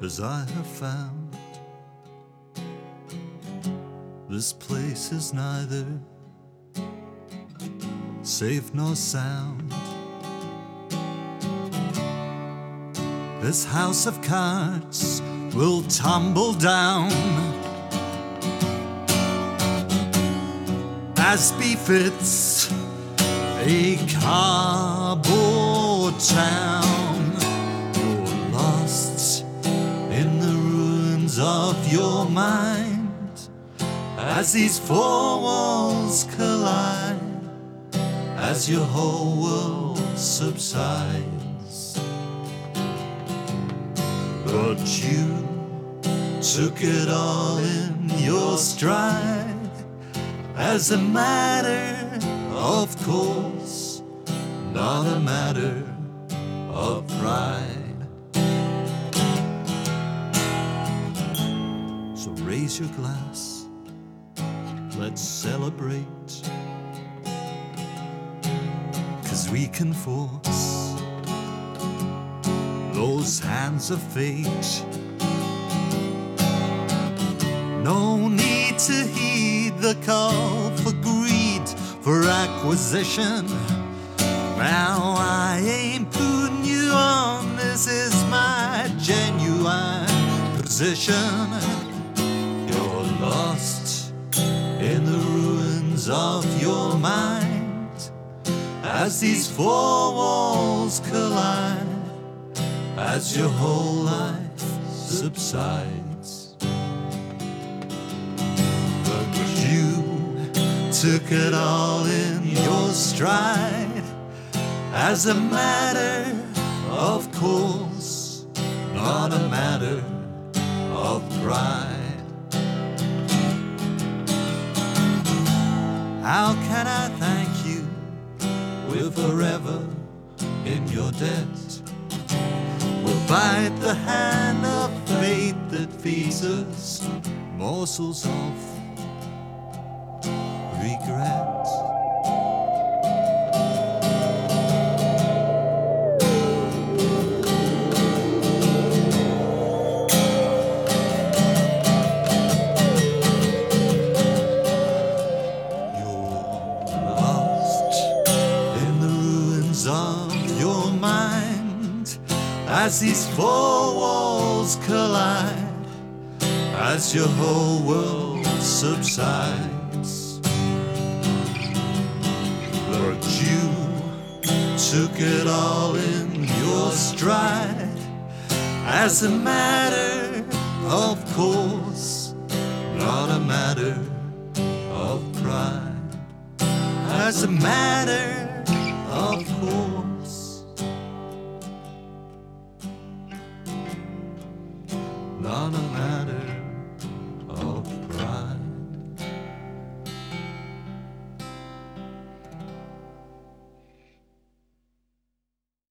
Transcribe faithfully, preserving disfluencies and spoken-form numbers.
as I have found, this place is neither safe nor sound. This house of cards will tumble down, as befits a cardboard town. You're lost in the ruins of your mind, as these four walls collide, as your whole world subsides. But you took it all in your stride, as a matter of course, not a matter of pride. So raise your glass, let's celebrate, 'cause we can force those hands of fate. No need to heed the call for greed, for acquisition. Now I ain't putting you on, this is my genuine position. You're lost in the ruins of your mind, as these four walls collide, as your whole life subsides. But you took it all in your stride, as a matter of course, not a matter of pride. How can I thank you? We're forever in your debt. We'll bite the hand of fate that feeds us morsels of regret. You're lost in the ruins of your mind, as these four walls collide, as your whole world subsides. But you took it all in your stride, as a matter of course, not a matter of pride, as a matter of course, not a matter